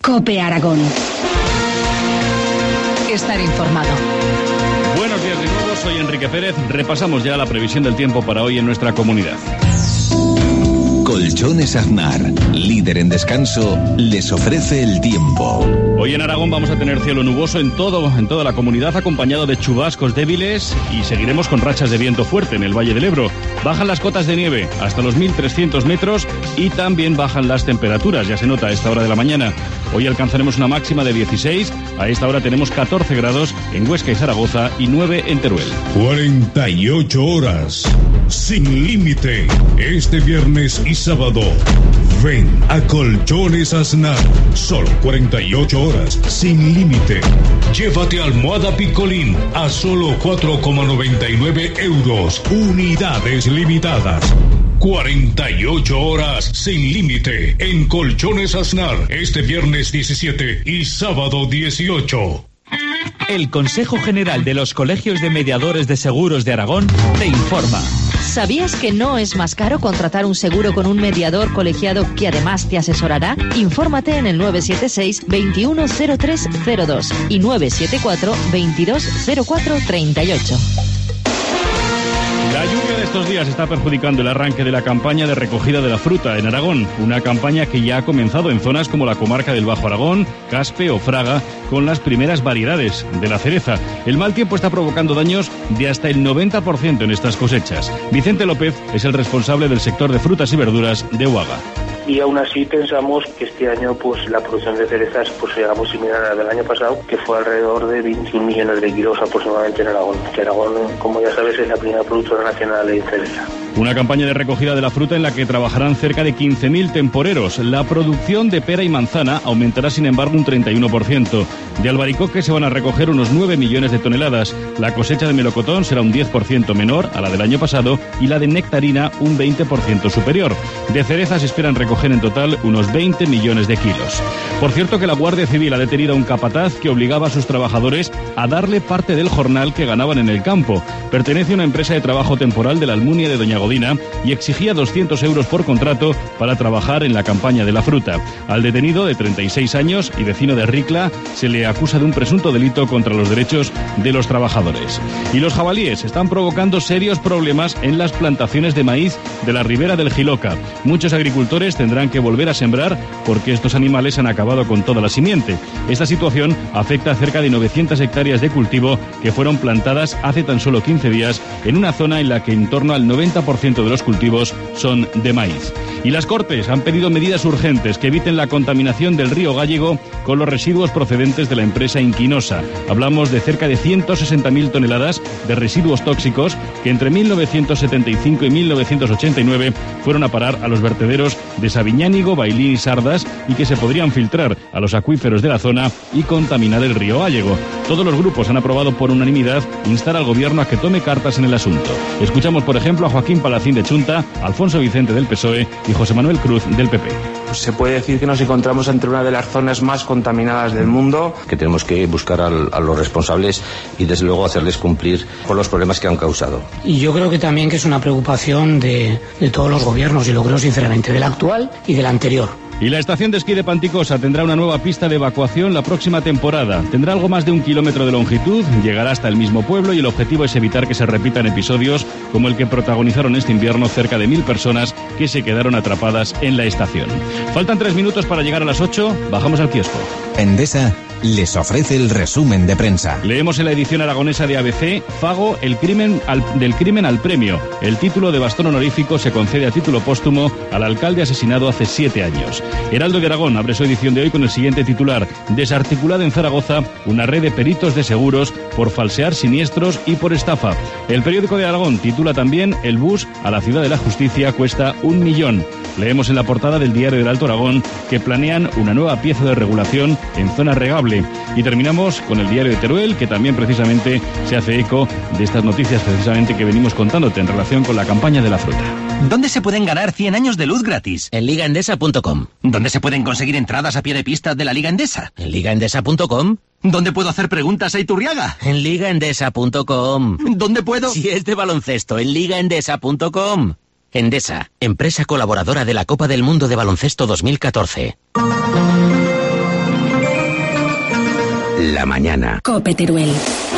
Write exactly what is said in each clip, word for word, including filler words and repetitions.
COPE Aragón. Estar informado. Buenos días de nuevo, soy Enrique Pérez. Repasamos ya la previsión del tiempo para hoy en nuestra comunidad. Colchones Aznar, líder en descanso, les ofrece el tiempo. Hoy en Aragón vamos a tener cielo nuboso en todo, en toda la comunidad, acompañado de chubascos débiles, y seguiremos con rachas de viento fuerte en el Valle del Ebro. Bajan las cotas de nieve hasta los mil trescientos metros y también bajan las temperaturas, ya se nota a esta hora de la mañana. Hoy alcanzaremos una máxima de dieciséis, a esta hora tenemos catorce grados en Huesca y Zaragoza y nueve en Teruel. cuarenta y ocho horas, sin límite, este viernes y sábado. Ven a Colchones Aznar, solo cuarenta y ocho horas, sin límite. Llévate almohada Picolín a solo cuatro coma noventa y nueve euros, unidades limitadas. cuarenta y ocho horas sin límite en Colchones Aznar, este viernes diecisiete y sábado dieciocho. El Consejo General de los Colegios de Mediadores de Seguros de Aragón te informa. ¿Sabías que no es más caro contratar un seguro con un mediador colegiado que además te asesorará? Infórmate en el nueve siete seis, veintiuno cero tres cero dos y nueve siete cuatro, veintidós cero cuatro treinta y ocho. La lluvia de estos días está perjudicando el arranque de la campaña de recogida de la fruta en Aragón, una campaña que ya ha comenzado en zonas como la comarca del Bajo Aragón, Caspe o Fraga, con las primeras variedades de la cereza. El mal tiempo está provocando daños de hasta el noventa por ciento en estas cosechas. Vicente López es el responsable del sector de frutas y verduras de Uaga. Y aún así pensamos que este año pues la producción de cerezas pues será muy similar a la del año pasado, que fue alrededor de veintiún millones de kilos aproximadamente en Aragón. Que Aragón, como ya sabes, es la primera productora nacional de cereza. Una campaña de recogida de la fruta en la que trabajarán cerca de quince mil temporeros. La producción de pera y manzana aumentará, sin embargo, un treinta y uno por ciento. De albaricoque se van a recoger unos nueve millones de toneladas. La cosecha de melocotón será un diez por ciento menor a la del año pasado y la de nectarina un veinte por ciento superior. De cerezas se esperan recoger en total unos veinte millones de kilos. Por cierto que la Guardia Civil ha detenido a un capataz que obligaba a sus trabajadores a darle parte del jornal que ganaban en el campo. Pertenece a una empresa de trabajo temporal de la Almunia de Doña Godina y exigía doscientos euros por contrato para trabajar en la campaña de la fruta. Al detenido, de treinta y seis años y vecino de Ricla, se le acusa de un presunto delito contra los derechos de los trabajadores. Y los jabalíes están provocando serios problemas en las plantaciones de maíz de la ribera del Jiloca. Muchos agricultores tendrán que volver a sembrar porque estos animales han acabado con toda la simiente. Esta situación afecta a cerca de novecientas hectáreas de cultivo que fueron plantadas hace tan solo quince días en una zona en la que en torno al noventa por ciento de los cultivos son de maíz. Y las Cortes han pedido medidas urgentes que eviten la contaminación del río Gállego con los residuos procedentes de la empresa Inquinosa. Hablamos de cerca de ciento sesenta mil toneladas de residuos tóxicos que entre mil novecientos setenta y cinco y mil novecientos ochenta y nueve fueron a parar a los vertederos de Sabiñánigo, Bailín y Sardas y que se podrían filtrar a los acuíferos de la zona y contaminar el río Gállego. Todos los grupos han aprobado por unanimidad instar al gobierno a que tome cartas en el asunto. Escuchamos, por ejemplo, a Joaquín Palacín de Chunta, Alfonso Vicente del P S O E y José Manuel Cruz del P P. Pues se puede decir que nos encontramos entre una de las zonas más contaminadas del mundo. Que tenemos que buscar al, a los responsables y desde luego hacerles cumplir por los problemas que han causado. Y yo creo que también que es una preocupación de, de todos los gobiernos, y lo creo sinceramente, del actual y del anterior. Y la estación de esquí de Panticosa tendrá una nueva pista de evacuación la próxima temporada. Tendrá algo más de un kilómetro de longitud, llegará hasta el mismo pueblo y el objetivo es evitar que se repitan episodios como el que protagonizaron este invierno cerca de mil personas que se quedaron atrapadas en la estación. Faltan tres minutos para llegar a las ocho, bajamos al kiosco. Endesa les ofrece el resumen de prensa. Leemos en la edición aragonesa de A B C, Fago, el crimen al, del crimen al premio. El título de bastón honorífico se concede a título póstumo al alcalde asesinado hace siete años. Heraldo de Aragón abre su edición de hoy con el siguiente titular: desarticulada en Zaragoza una red de peritos de seguros por falsear siniestros y por estafa. El periódico de Aragón titula también: el bus a la ciudad de la justicia cuesta un millón. Leemos en la portada del diario del Alto Aragón que planean una nueva pieza de regulación en zona regable. Y terminamos con el diario de Teruel, que también precisamente se hace eco de estas noticias precisamente que venimos contándote en relación con la campaña de la fruta. ¿Dónde se pueden ganar cien años de luz gratis? En liga endesa punto com. ¿Dónde se pueden conseguir entradas a pie de pista de la Liga Endesa? En liga endesa punto com. ¿Dónde puedo hacer preguntas a Iturriaga? En liga endesa punto com. ¿Dónde puedo? Si es de baloncesto, en liga endesa punto com. Endesa, empresa colaboradora de la Copa del Mundo de Baloncesto dos mil catorce. la mañana. COPE Teruel.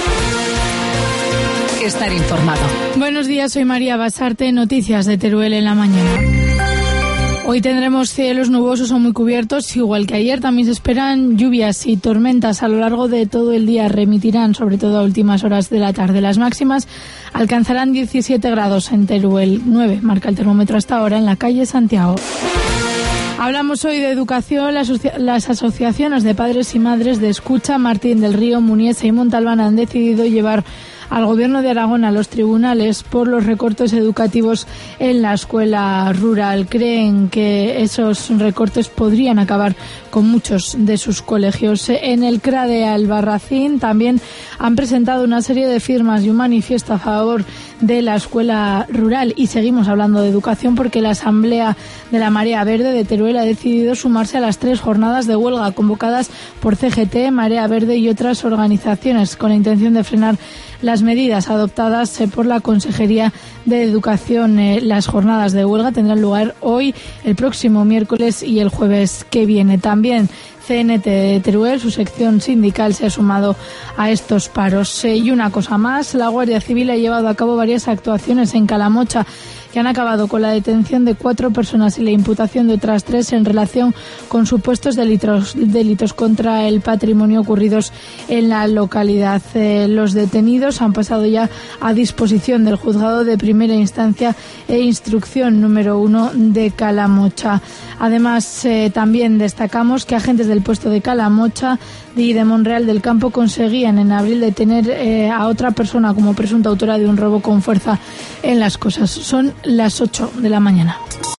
Estar informado. Buenos días, soy María Basarte, noticias de Teruel en la mañana. Hoy tendremos cielos nubosos o muy cubiertos, igual que ayer. También se esperan lluvias y tormentas a lo largo de todo el día. Remitirán, sobre todo a últimas horas de la tarde. Las máximas alcanzarán diecisiete grados en Teruel, nueve marca el termómetro hasta ahora en la calle Santiago. Hablamos hoy de educación. Las, asocia- las asociaciones de padres y madres de Escucha, Martín del Río, Muniesa y Montalbán han decidido llevar al Gobierno de Aragón a los tribunales por los recortes educativos en la escuela rural. Creen que esos recortes podrían acabar con muchos de sus colegios. En el C R A de Albarracín también han presentado una serie de firmas y un manifiesto a favor de la escuela rural. Y seguimos hablando de educación porque la Asamblea de la Marea Verde de Teruel ha decidido sumarse a las tres jornadas de huelga convocadas por C G T, Marea Verde y otras organizaciones con la intención de frenar las medidas adoptadas por la Consejería de Educación. Las jornadas de huelga tendrán lugar hoy, el próximo miércoles y el jueves que viene. También C N T de Teruel, su sección sindical, se ha sumado a estos paros. Y una cosa más, la Guardia Civil ha llevado a cabo varias actuaciones en Calamocha que han acabado con la detención de cuatro personas y la imputación de otras tres en relación con supuestos delitos, delitos contra el patrimonio ocurridos en la localidad. Eh, los detenidos han pasado ya a disposición del juzgado de primera instancia e instrucción número uno de Calamocha. Además, eh, también destacamos que agentes del puesto de Calamocha y de Monreal del Campo conseguían en abril detener eh, a otra persona como presunta autora de un robo con fuerza en Las Cosas. Son las ocho de la mañana.